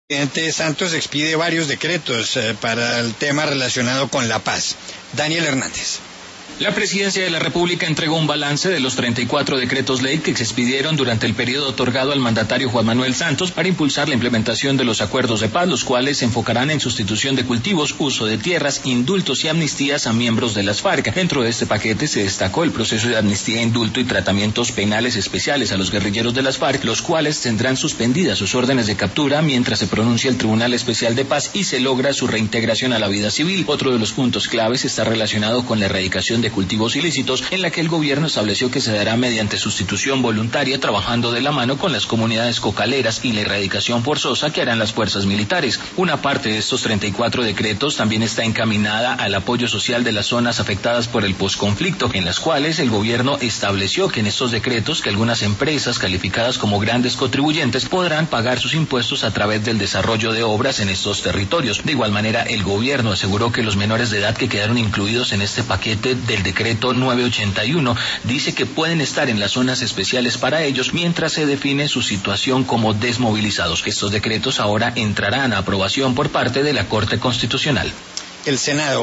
El presidente Santos expide varios decretos para el tema relacionado con la paz. Daniel Hernández. La Presidencia de la República entregó un balance de los 34 decretos ley que se expidieron durante el periodo otorgado al mandatario Juan Manuel Santos para impulsar la implementación de los acuerdos de paz, los cuales se enfocarán en sustitución de cultivos, uso de tierras, indultos y amnistías a miembros de las FARC. Dentro de este paquete se destacó el proceso de amnistía, indulto y tratamientos penales especiales a los guerrilleros de las FARC, los cuales tendrán suspendidas sus órdenes de captura mientras se pronuncia el Tribunal Especial de Paz y se logra su reintegración a la vida civil. Otro de los puntos claves está relacionado con la erradicación de cultivos ilícitos, en la que el gobierno estableció que se dará mediante sustitución voluntaria, trabajando de la mano con las comunidades cocaleras, y la erradicación forzosa que harán las fuerzas militares. Una parte de estos 34 decretos también está encaminada al apoyo social de las zonas afectadas por el posconflicto, en las cuales el gobierno estableció que en estos decretos que algunas empresas calificadas como grandes contribuyentes podrán pagar sus impuestos a través del desarrollo de obras en estos territorios. De igual manera, el gobierno aseguró que los menores de edad que quedaron incluidos en este paquete del decreto 981 dice que pueden estar en las zonas especiales para ellos mientras se define su situación como desmovilizados. Estos decretos ahora entrarán a aprobación por parte de la Corte Constitucional. El Senado